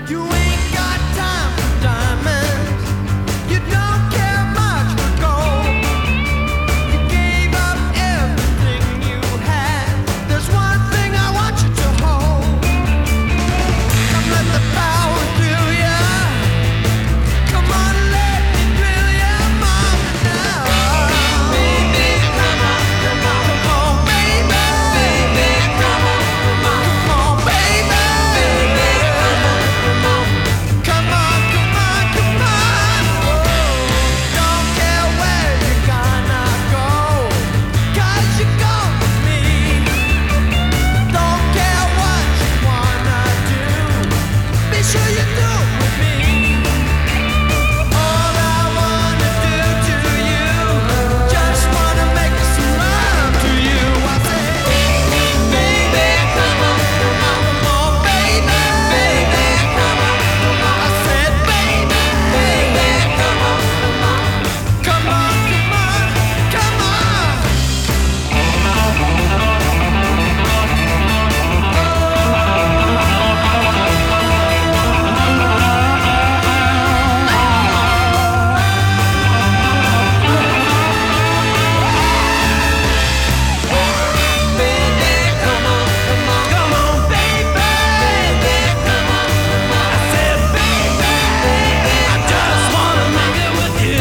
You ain't got time for diamonds. You don't care much for gold. You gave up everything you had. There's one thing I want you to hold. Come let the power thrill ya. Come on, let me thrill ya, mama, now. Baby, come on, come on, come on, baby. Baby, come on, come on, come on, baby. Baby, come on, come on, come on, come on, come on. Don't care where you're gonna go, 'cause you're going with me. Don't care what you wanna do, be sure you do it with me. All I wanna do to you, just wanna make some love to you. I say, baby, come on, come on, come on, baby, baby, come on, come on. I said, baby, baby, come on, come on, come on, come on, come on. Baby, come on, come on, come on, baby, baby, come on, come on. I said, baby, baby, I just wanna make it with you.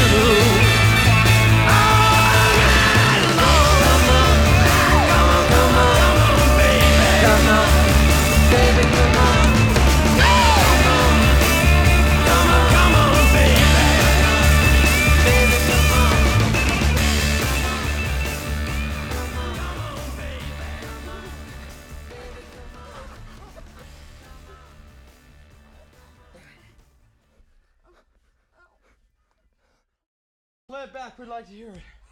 All night long. Come on, come on, come on, baby, come on, baby, come on. Come on, come on, come on, baby, baby, come on. Play it back, we'd like to hear it.